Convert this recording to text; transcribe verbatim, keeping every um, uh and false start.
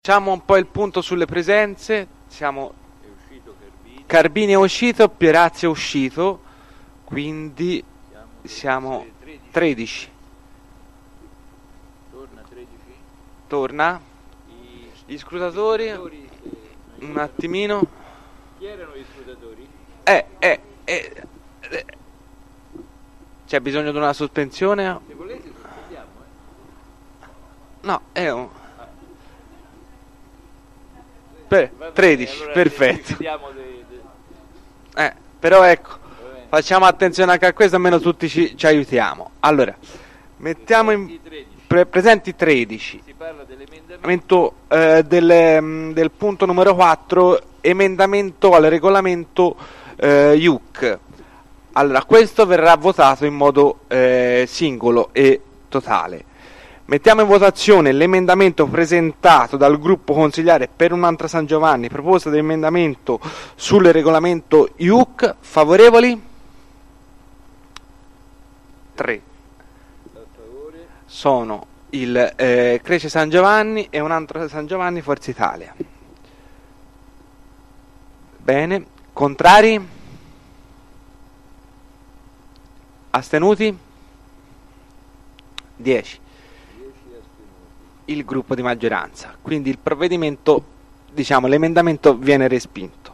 Facciamo un po' il punto sulle presenze. Siamo È uscito Carbini. Carbini è uscito, Pierazzi è uscito, quindi Siamo siamo tredici. tredici. Torna tredici. Torna I gli scrutatori. scrutatori, eh, non Un aiutano. attimino. Chi erano gli scrutatori? Eh, eh, eh, eh. C'è bisogno di una sospensione? Se volete sospendiamo, eh. No, è un Ah. per- Va bene, tredici, allora perfetto. decidiamo de- de- Eh, però ecco, va bene. facciamo attenzione anche a questo, almeno tutti ci, ci aiutiamo. Allora, mettiamo in Presenti tredici. pre- presenti tredici. Si parla dell'emendamento. Emendamento, eh, del, mm, del punto numero quattro, emendamento al regolamento eh, I U C. Allora, questo verrà votato in modo eh, singolo e totale. Mettiamo in votazione l'emendamento presentato dal gruppo consigliare per un'altra San Giovanni, proposta di emendamento sul regolamento I U C. Favorevoli? tre. A favore. Sono il eh, Crece San Giovanni e un altro San Giovanni Forza Italia. Bene, contrari? Astenuti? dieci. dieci astenuti. Il gruppo di maggioranza. Quindi il provvedimento, diciamo, l'emendamento viene respinto.